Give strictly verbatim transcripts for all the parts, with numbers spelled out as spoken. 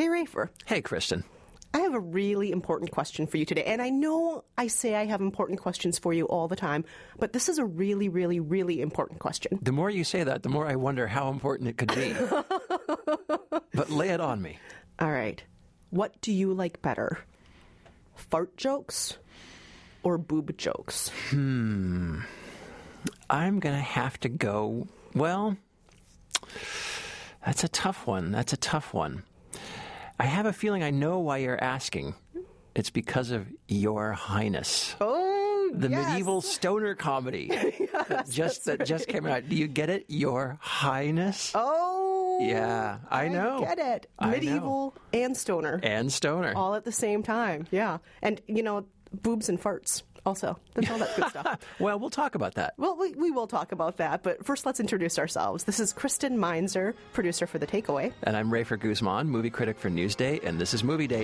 Hey, Rafer. Hey, Kristen. I have a really important question for you today. And I know I say I have important questions for you all the time, but this is a really, really, really important question. The more you say that, the more I wonder how important it could be. But lay it on me. All right. What do you like better? Fart jokes or boob jokes? Hmm. I'm going to have to go, well, that's a tough one. That's a tough one. I have a feeling I know why you're asking. It's because of Your Highness. Oh, the yes. medieval stoner comedy yes, that just that right. just came out. Do you get it? Your Highness? Oh. Yeah, I know. I get it. I Medieval know. and stoner. And stoner. All at the same time. Yeah. And, you know, boobs and farts also. That's all that good stuff. Well, we'll talk about that. Well, we, we will talk about that, but first let's introduce ourselves. This is Kristen Meinzer, producer for The Takeaway. And I'm Rafer Guzman, movie critic for Newsday, and this is Movie Date.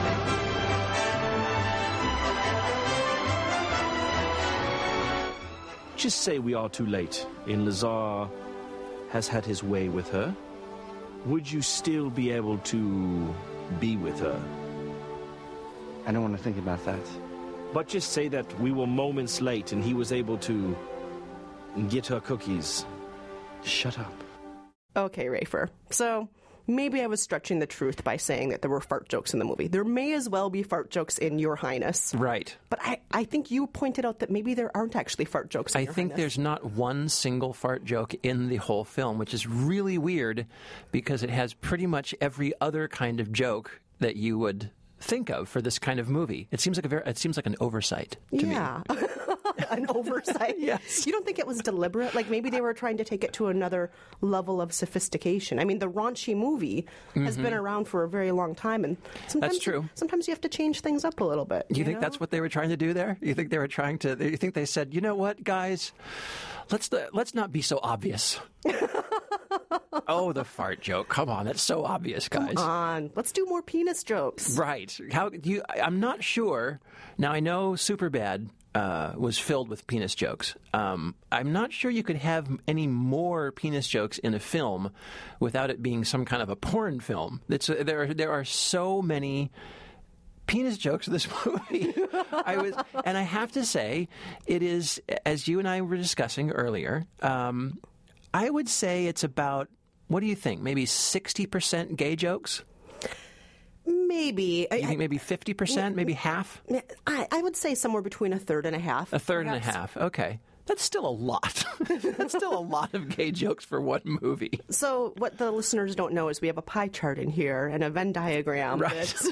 Just say we are too late and Lazar has had his way with her. Would you still be able to be with her? I don't want to think about that. But just say that we were moments late and he was able to get her cookies. Shut up. Okay, Rafer. So maybe I was stretching the truth by saying that there were fart jokes in the movie. There may as well be fart jokes in Your Highness. Right. But I, I think you pointed out that maybe there aren't actually fart jokes in I Your think Highness. there's not one single fart joke in the whole film, which is really weird because it has pretty much every other kind of joke that you would think of for this kind of movie. It seems like a very, it seems like an oversight to yeah. me. An oversight. Yes. You don't think it was deliberate? Like maybe they were trying to take it to another level of sophistication. I mean, the raunchy movie has Mm-hmm. been around for a very long time, and sometimes That's true. Sometimes you have to change things up a little bit. You, You think know? that's what they were trying to do there? You think they were trying to? You think they said, you know what, guys, let's let's not be so obvious. Oh, the fart joke! Come on, that's so obvious, guys. Come on, let's do more penis jokes. Right? How you? I- I'm not sure. Now I know Superbad uh, was filled with penis jokes. Um, I'm not sure you could have any more penis jokes in a film without it being some kind of a porn film. It's uh, there. Are, there are so many penis jokes in this movie. I was, and I have to say, it is, as you and I were discussing earlier. Um, I would say it's about. What do you think? Maybe sixty percent gay jokes? Maybe. You think maybe fifty percent? Maybe half? I, I would say somewhere between a third and a half. A third and a perhaps. half. Okay. That's still a lot. That's still a lot of gay jokes for one movie. So what the listeners don't know is we have a pie chart in here and a Venn diagram. Right. That's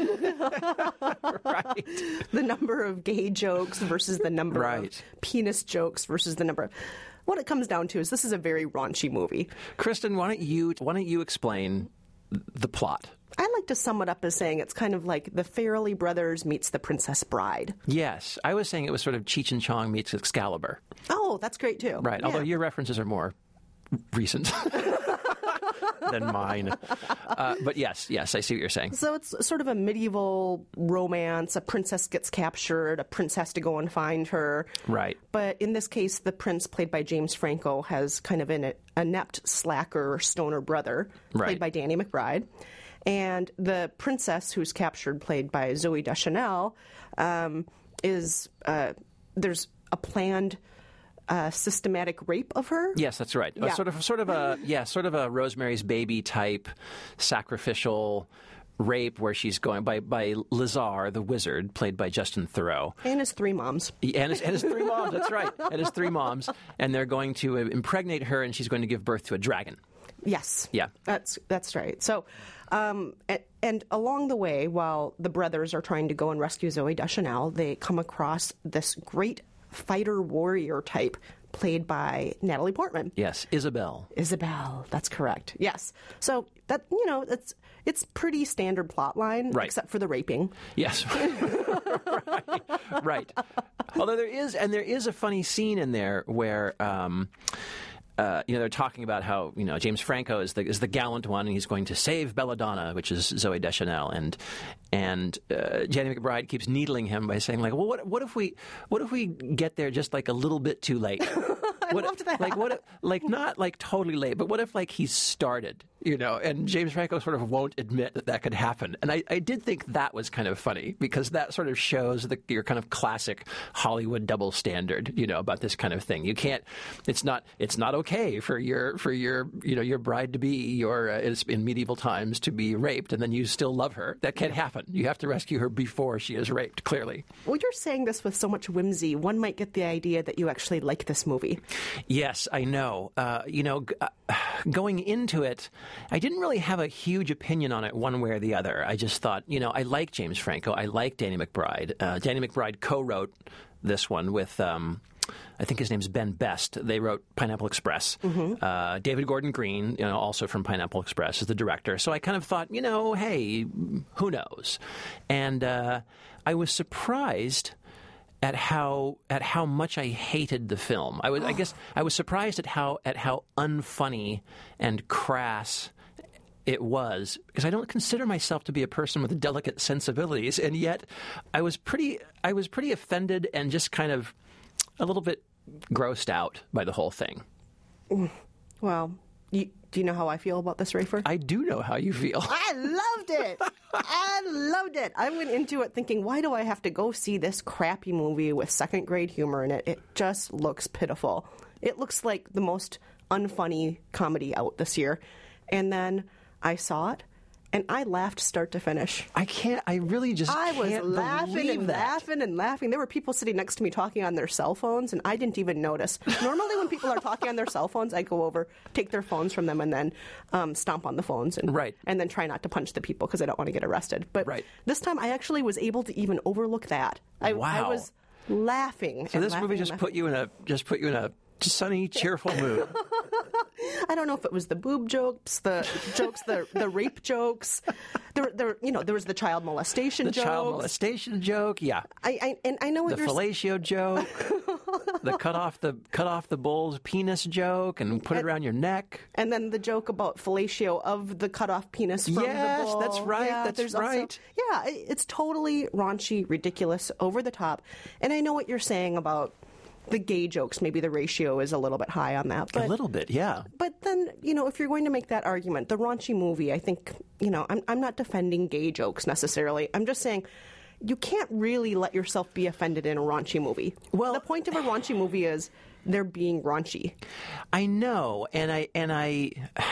Right. the number of gay jokes versus the number Right. of penis jokes versus the number of... What it comes down to is this is a very raunchy movie. Kristen, why don't you why don't you explain the plot? I like to sum it up as saying it's kind of like the Farrelly Brothers meets the Princess Bride. Yes. I was saying it was sort of Cheech and Chong meets Excalibur. Oh, that's great too. Right. Yeah. Although your references are more recent than mine. Uh, but yes, yes, I see what you're saying. So it's sort of a medieval romance. A princess gets captured. A prince has to go and find her. Right. But in this case, the prince, played by James Franco, has kind of an inept slacker stoner brother, Right. played by Danny McBride. And the princess, who's captured, played by Zoe Deschanel, um, is uh, there's a planned uh, systematic rape of her. Yes, that's right. Yeah. Uh, sort of, sort of a yeah, sort of a Rosemary's Baby type sacrificial rape where she's going by by Lazar, the wizard, played by Justin Theroux. And his three moms. And his, and his three moms, that's right. And his three moms. And they're going to impregnate her, and she's going to give birth to a dragon. Yes. Yeah. That's that's right. So, um, and, and along the way, while the brothers are trying to go and rescue Zoe Deschanel, they come across this great fighter warrior type played by Natalie Portman. Yes, Isabel. Isabel, that's correct. Yes. So that, you know, it's it's pretty standard plot line, Right. except for the raping. Yes. right. Right. Although there is, and there is a funny scene in there where, um, uh, you know, they're talking about how, you know, James Franco is the is the gallant one, and he's going to save Belladonna, which is Zoe Deschanel, and and uh, Jenny McBride keeps needling him by saying, like, well, what what if we what if we get there just like a little bit too late? I What, loved that. Like what? If, like not like totally late, but what if like he started? you know, and James Franco sort of won't admit that that could happen. And I, I did think that was kind of funny because that sort of shows the, your kind of classic Hollywood double standard, you know, about this kind of thing. You can't, it's not, it's not okay for your, for your, you know, your bride to be or uh, in medieval times to be raped and then you still love her. That can't happen. You have to rescue her before she is raped, clearly. Well, you're saying this with so much whimsy. One might get the idea that you actually like this movie. Yes, I know. Uh, you know, g- uh, going into it, I didn't really have a huge opinion on it one way or the other. I just thought, you know, I like James Franco. I like Danny McBride. Uh, Danny McBride co-wrote this one with... Um, I think his name's Ben Best. They wrote Pineapple Express. Mm-hmm. Uh, David Gordon Green, you know, also from Pineapple Express, is the director. So I kind of thought, you know, hey, who knows? And uh, I was surprised at how at how much I hated the film. I was, I guess, I was surprised at how at how unfunny and crass it was, because I don't consider myself to be a person with delicate sensibilities, and yet I was pretty I was pretty offended and just kind of a little bit grossed out by the whole thing. Well, you, do you know how I feel about this, Rafer? I do know how you feel. I loved it. I loved it. I went into it thinking, why do I have to go see this crappy movie with second grade humor in it? It just looks pitiful. It looks like the most unfunny comedy out this year. And then I saw it, and I laughed start to finish. I can't, I really just I was can't laughing believe and that. laughing and laughing. There were people sitting next to me talking on their cell phones, and I didn't even notice. Normally when people are talking on their cell phones, I go over, take their phones from them, and then um, stomp on the phones. And, Right. and then try not to punch the people because I don't want to get arrested. But Right. this time I actually was able to even overlook that. I, Wow. I was laughing. So and this laughing movie and just laughing. put you in a just put you in a sunny, cheerful mood. I don't know if it was the boob jokes, the jokes, the the rape jokes. There, there, you know, there was the child molestation The jokes. child molestation joke, yeah. I, I and I know what The you're fellatio joke, the cut off the cut off the bull's penis joke and put it around your neck. And then the joke about fellatio of the cut off penis from Yes, the bull. that's right, Yeah, that's there's also- right. yeah, it- it's totally raunchy, ridiculous, over the top. And I know what you're saying about the gay jokes. Maybe the ratio is a little bit high on that. But A little bit, yeah. But then, you know, if you're going to make that argument, the raunchy movie, I think, you know, I'm, I'm not defending gay jokes necessarily. I'm just saying you can't really let yourself be offended in a raunchy movie. Well- the point of a raunchy movie is they're being raunchy. I know, and I and I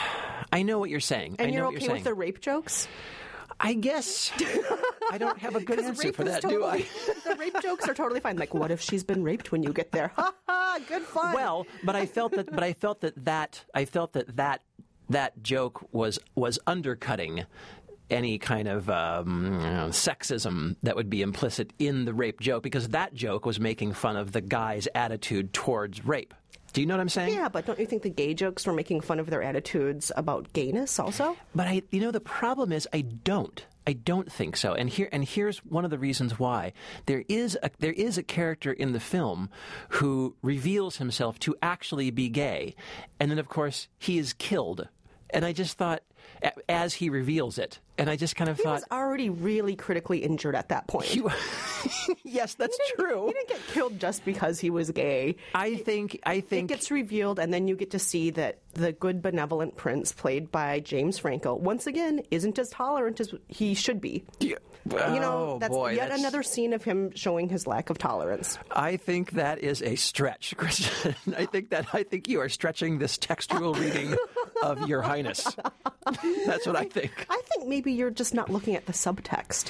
I know what you're saying. And I know you're what okay you're with saying. the rape jokes? I guess I don't have a good 'Cause answer rape for is that, do totally- I? The rape jokes are totally fine. Like, what if she's been raped when you get there? Ha ha! Good fun. Well, but I felt that, but I felt that that I felt that that that joke was was undercutting any kind of um, you know, sexism that would be implicit in the rape joke, because that joke was making fun of the guy's attitude towards rape. Do you know what I'm saying? yeah, but don't you think the gay jokes were making fun of their attitudes about gayness also? But I, you know, the problem is I don't. I don't think so. And here, and here's one of the reasons why. There is a there is a character in the film who reveals himself to actually be gay, and then of course he is killed. And I just thought, a- as he reveals it, and I just kind of He thought, was already really critically injured at that point. he, yes, that's He didn't- true. He didn't get killed just because he was gay. I think, I It think, gets revealed, and then you get to see that the good, benevolent prince, played by James Franco, once again, isn't as tolerant as he should be. Yeah. You know, Oh, that's boy, yet that's- another scene of him showing his lack of tolerance. I think that is a stretch, Kristen. I think that I think you are stretching this textual reading of Your Highness. That's what I think. I think maybe you're just not looking at the subtext.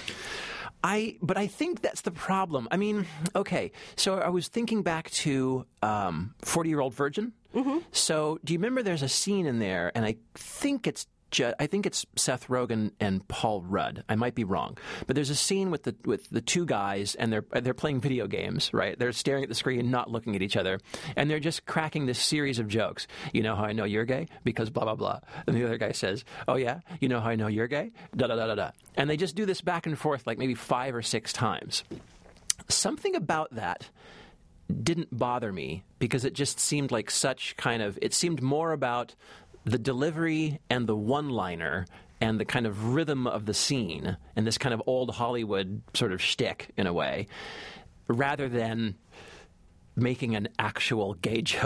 I, but I think that's the problem. I mean, okay, so I was thinking back to um, forty-Year-Old Virgin. Mm-hmm. So do you remember there's a scene in there, and I think it's ju- I think it's Seth Rogen and Paul Rudd. I might be wrong, but there's a scene with the with the two guys, and they're they're playing video games, right? They're staring at the screen, not looking at each other, and they're just cracking this series of jokes. You know how I know you're gay? Because blah blah blah. And the other guy says, "Oh yeah, you know how I know you're gay?" Da da da da da. And they just do this back and forth like maybe five or six times. Something about that didn't bother me because it just seemed like such kind of, it seemed more about the delivery and the one-liner and the kind of rhythm of the scene and this kind of old Hollywood sort of shtick in a way, rather than making an actual gay joke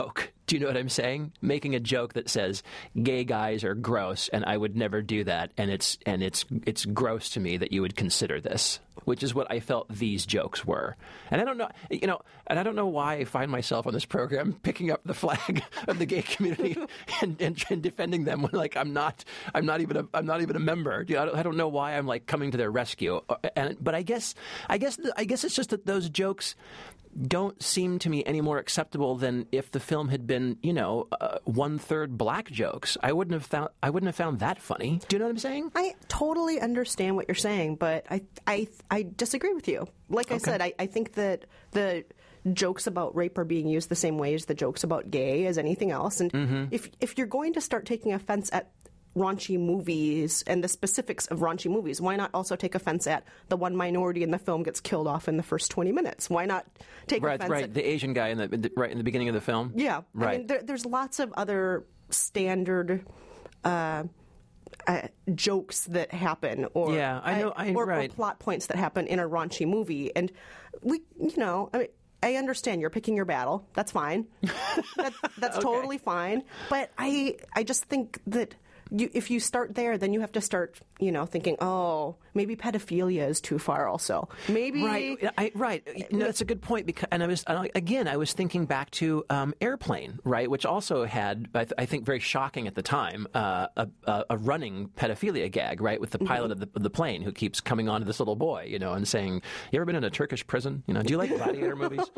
Do you know what I'm saying? Making a joke that says gay guys are gross, and I would never do that, and it's and it's it's gross to me that you would consider this, which is what I felt these jokes were. And I don't know, you know, and I don't know why I find myself on this program picking up the flag of the gay community and, and, and defending them when, like, I'm not, I'm not even a, I'm not even a member. You know, I don't, I don't know why I'm like coming to their rescue. And but I guess, I guess, I guess it's just that those jokes don't seem to me any more acceptable than if the film had been, you know, uh, one third black jokes. I wouldn't have found I wouldn't have found that funny. Do you know what I'm saying? I totally understand what you're saying, but I I, I disagree with you. Like I Okay. said, I, I think that the jokes about rape are being used the same way as the jokes about gay as anything else. And Mm-hmm. if if you're going to start taking offense at raunchy movies and the specifics of raunchy movies, why not also take offense at the one minority in the film gets killed off in the first twenty minutes? Why not take Right, offense right. at... The Asian guy in the, the right in the beginning of the film. Yeah. Right. I mean, there, there's lots of other standard uh, uh, jokes that happen, or Yeah, I know- I- or, or right. plot points that happen in a raunchy movie, and we, you know, I mean, I understand you're picking your battle. That's fine. that, that's totally fine. But I, I just think that. You, if you start there, then you have to start, you know, thinking, oh, maybe pedophilia is too far. Also, maybe Right, I, right. No, that's a good point. Because, and I was and I- again, I was thinking back to um, Airplane, right, which also had, I, th- I think, very shocking at the time, uh, a, a, a running pedophilia gag, right, with the pilot of, the, of the plane who keeps coming on to this little boy, you know, and saying, "You ever been in a Turkish prison? You know, do you like gladiator movies?"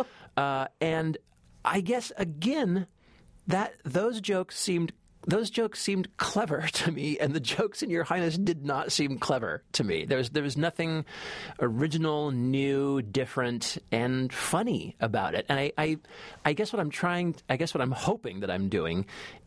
Uh, and I guess again, that those jokes seemed. Those jokes seemed clever to me, and the jokes in Your Highness did not seem clever to me. There was there was nothing original, new, different, and funny about it. And I, I, I guess what I'm trying, I guess what I'm hoping that I'm doing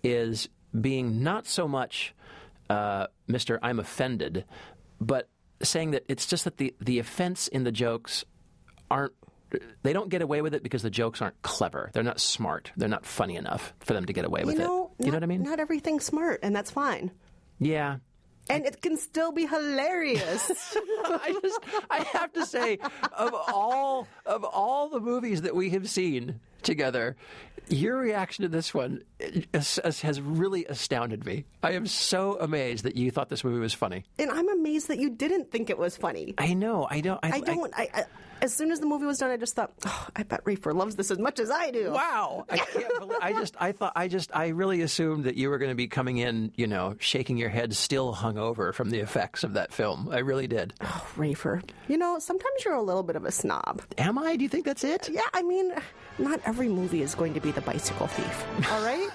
is being not so much uh, Mister I'm offended, but saying that it's just that the, the offense in the jokes aren't. They don't get away with it because the jokes aren't clever. They're not smart. They're not funny enough for them to get away with you know, it. You not, know what I mean? Not everything's smart, and that's fine. Yeah. And it can still be hilarious. I just, I have to say, of all of all the movies that we have seen together, your reaction to this one has, has really astounded me. I am so amazed that you thought this movie was funny. And I'm amazed that you didn't think it was funny. I know. I don't. I, I don't. I, I, as soon as the movie was done, I just thought, oh, I bet Rafer loves this as much as I do. Wow! I can't believe. I just. I thought. I just. I really assumed that you were going to be coming in, you know, shaking your head, still hungover from the effects of that film. I really did. Oh, Rafer. You know, sometimes you're a little bit of a snob. Am I? Do you think that's it? Yeah, I mean, not every movie is going to be The Bicycle Thief. All right?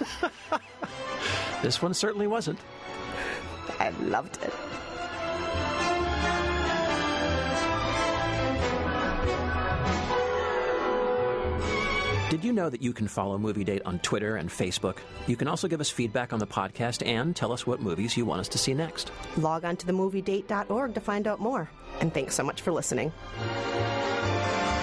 This one certainly wasn't. I loved it. Did you know that you can follow Movie Date on Twitter and Facebook? You can also give us feedback on the podcast and tell us what movies you want us to see next. Log on to the movie date dot org to find out more. And thanks so much for listening.